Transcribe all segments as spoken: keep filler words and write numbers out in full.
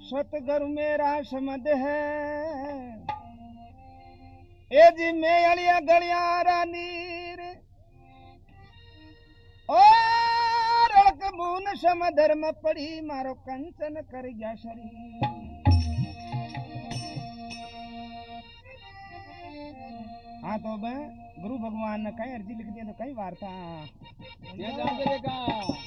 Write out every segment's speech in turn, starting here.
सतगुरु मेरा समद है ए जी मैं अलिया गलियारा नीर और अड़क बून सम धर्म पड़ी मारो कंचन कर गया शरीर। हाँ तो मैं गुरु भगवान ने कहीं अर्जी लिख दिया तो कई वार्ता ये जान देगा।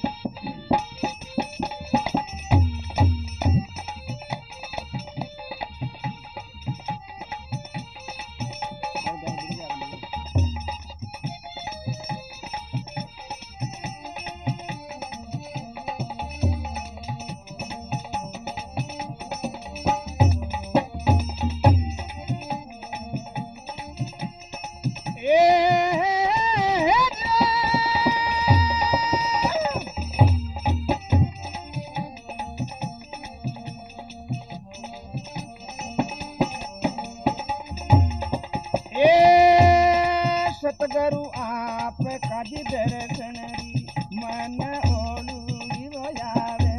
सतगुरु आप काजी दर्शन मन ओलूरी बजावे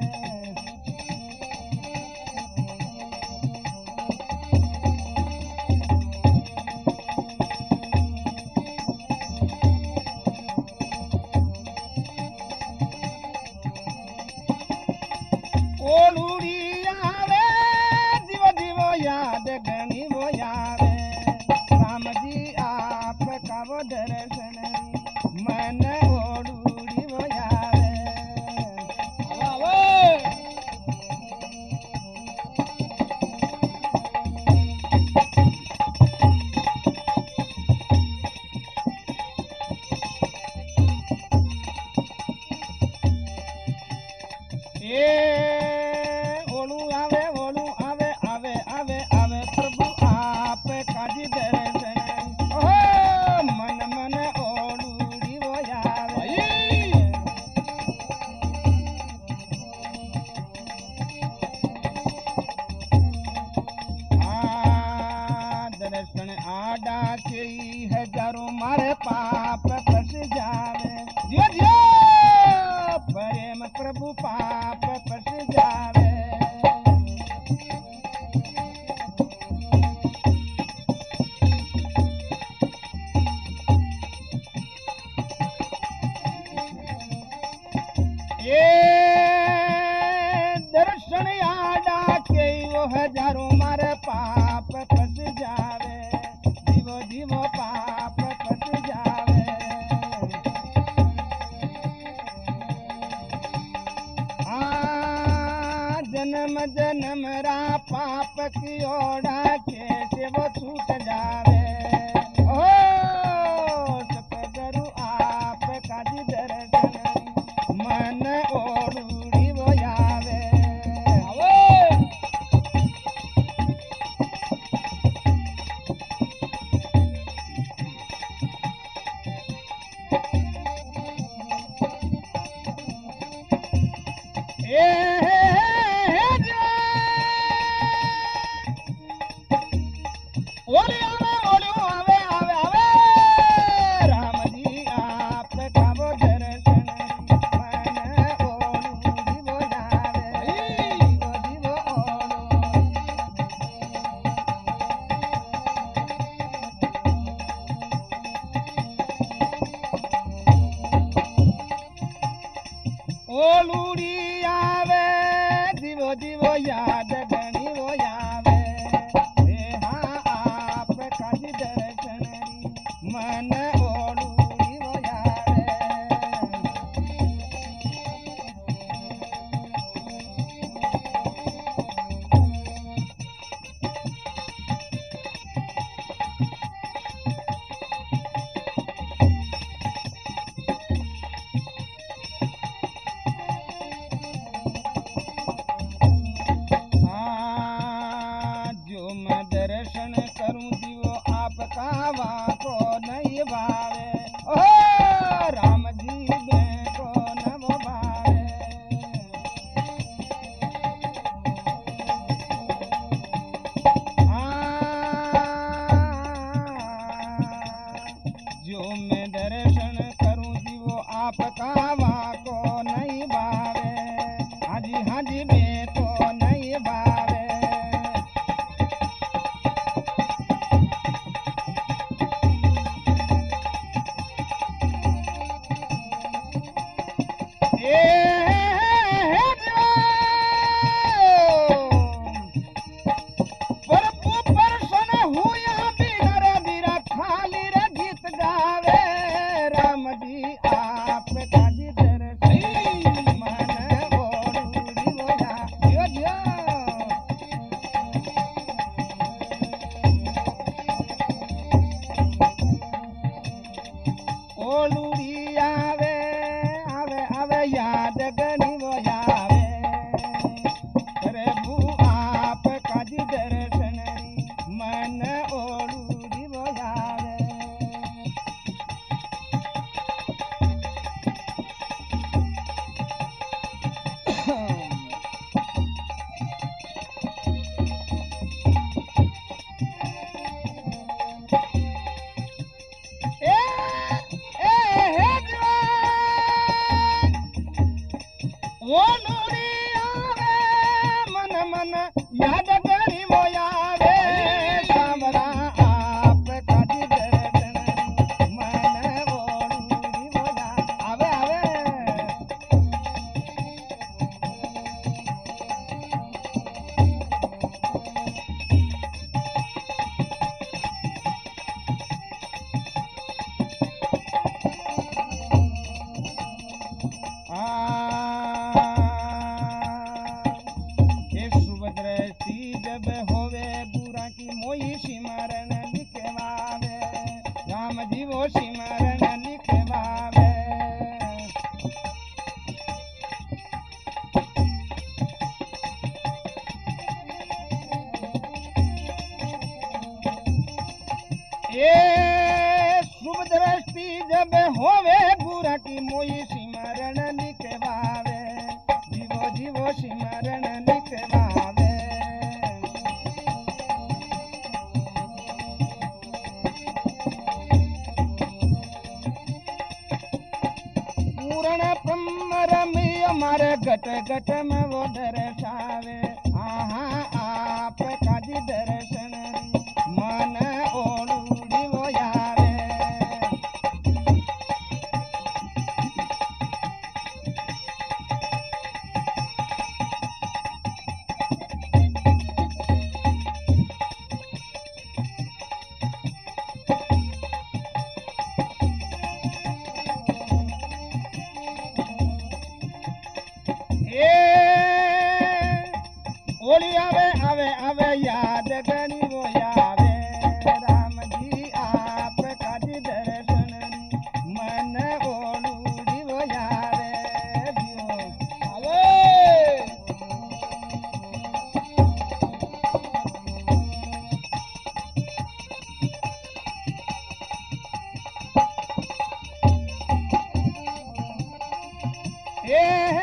ओलूरी आवे जीव जीव याद गणी वो आवे राम जी आप का वो दर्शन मन ओडूरी वो आवे। ए ओलू आवे ओलू आवे आवे आवे आवे प्रभु आप काजी दर्शन ओ मन मन ओलूरी वो आवे। आ दर्शन आडा के हजारों मारे पाप फस जावे जियो जियो प्रेम प्रभु पाप फस जावे। ये दर्शन आडा के वो हजारों मारे पाप फस जावे जीवो जीवो पाप फस जावे। आ जन्म जन्म रा पाप की ओढ़ा कैसे वो छूट जावे ओ सतगुरु आप काजी दर्शन मन ओडूरी वो आवे। ओले आवे ओले आवे आवे आवे राम जी आप का वो दर्शन मन ओडूरी वो आवे जीवो जीवो ओलूरी आवे जीवो जीवो याद गणी वो आवे। हाँ आप काजी दर्शन मन ओलूरी वो आवे। हाँ, जो मैं दर्शन करूं जीवो आपका वाको नहीं भावे ओ राम जी में को न वो भावे। हाँ, जो मैं दर्शन करूं जीवो आपका वाको नहीं भावे। हाँ जी हाँ जी मैं को नहीं भावे। याद गणी मोयावे सांवरा आप काजी दर्शन मन ओळूरी मोया आवे आवे जब होवे बुरा की मोई सिमरन लिखवावे राम जी वो सिमरन लिखवावे ये शुभ दृष्टि जब होवे बुरा की मोई सिमरन लिखवावे जीवो जीवो सिमरन लिखवावे पूर्ण ब्रह्मरमय हमारे घट घट में वो दर्शावे आहा आप काजी दर्शन मन ओळूरी वो यावे ओली आवे आवे आवे याद गणी वो यावे राम जी आप काजी दर्शन मन ओळूरी वो यावे दियो आवे ए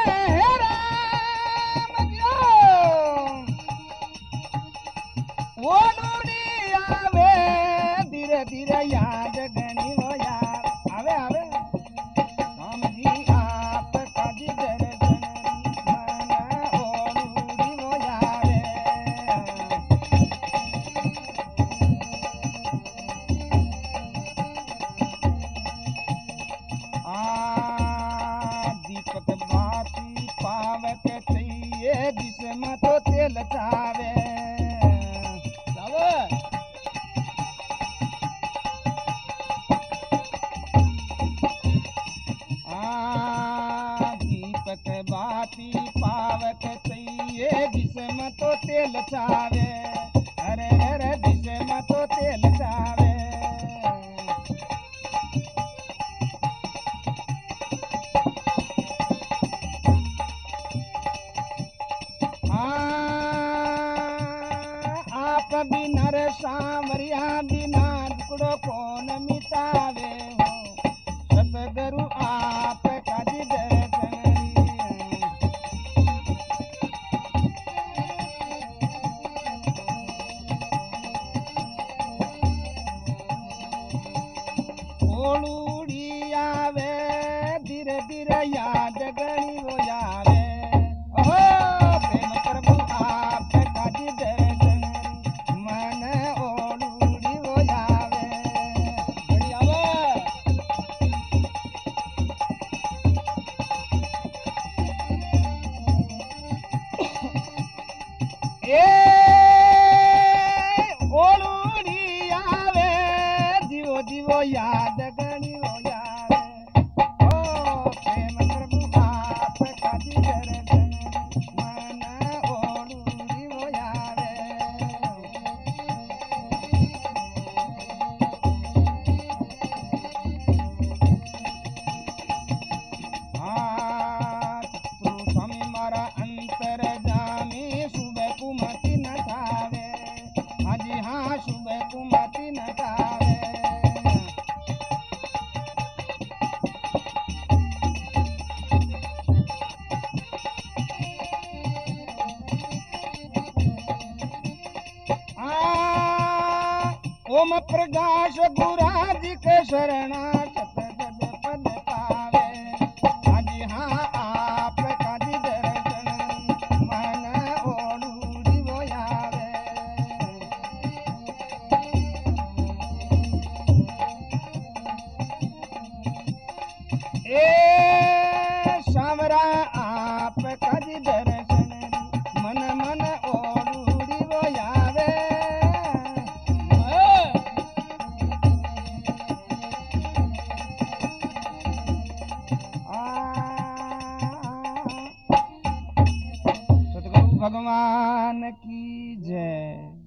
ओळूरी आवे धीरे धीरे याद गणी वो यार आवे आवे राम जी आप काजी दर्शन मन ओळूरी वो यावे आ दीपक बाती पावक चाहिए जिसमें तो तेल चावे दीपक बाती पावक चाहिए जिसमें तो तेल चावे अरे अरे जिसमें तो तेल चावे आप बिना रे सांवरिया बिना दुकड़ो कौन मिटावे हो सतगुरु आप काजी दर्शन ओळूरी आवे धीरे धीरे याद गणी वो यावे ओ प्रेम प्रभु आप काजी दर्शन मन ओळूरी वो यावे गणी आवे ए ओळूरी आवे जीवो जीवो याद गणी वो यावे ओ प्रेम प्रभु आप काजी दर्शन मन ओळूरी वो यावे आ तू स्वामी मारा अंतर जामी सुबह कुमति न थावे हाजी हाँ सुबह कुमति न थावे ओम प्रकाश गुराजी के शरणा सतगद पद पावे हाजी हाँ आप काजी दर्शन मन ओळूरी ए